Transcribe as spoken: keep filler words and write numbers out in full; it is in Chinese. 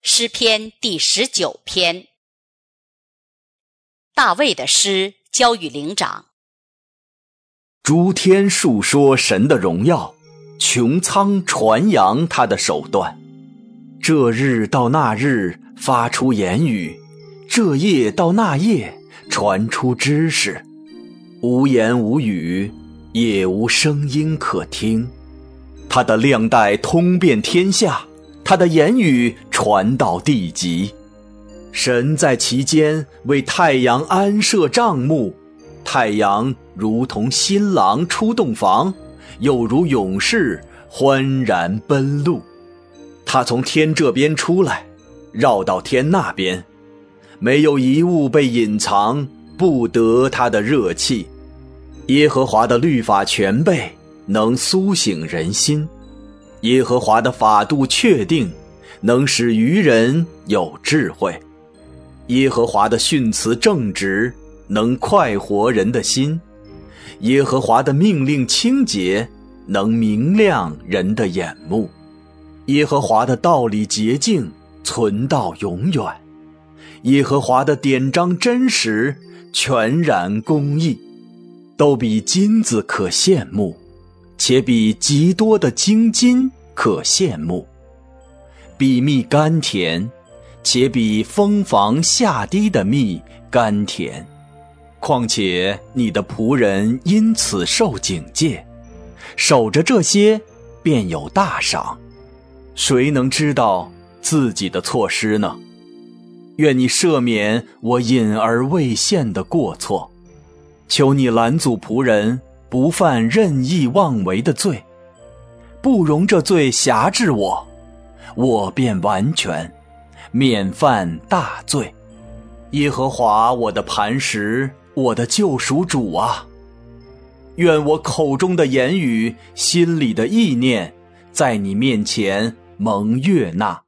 诗篇第十九篇。大卫的诗交与灵长。 诸天述说神的荣耀，穹苍传扬他的手段。这日到那日发出言语，这夜到那夜传出知识。无言无语，也无声音可听。他的亮带通遍天下，他的言语传到地极。神在其间为太阳安设帐幕，太阳如同新郎出洞房，又如勇士欢然奔路。他从天这边出来，绕到天那边，没有一物被隐藏，不得他的热气。耶和华的律法全备，能苏醒人心。耶和华的法度确定，能使愚人有智慧。耶和华的训词正直，能快活人的心。耶和华的命令清洁，能明亮人的眼目。耶和华的道理洁净，存到永远。耶和华的典章真实，全然公义，都比金子可羡慕，且比极多的精金可羡慕。比蜜甘甜，且比蜂房下滴的蜜甘甜。况且你的仆人因此受警戒，守着这些便有大赏。谁能知道自己的错失呢？愿你赦免我隐而未现的过错，求你拦阻仆人不犯任意妄为的罪，不容这罪辖制我，我便完全免犯大罪。耶和华我的磐石，我的救赎主啊，愿我口中的言语，心里的意念，在你面前蒙悦纳。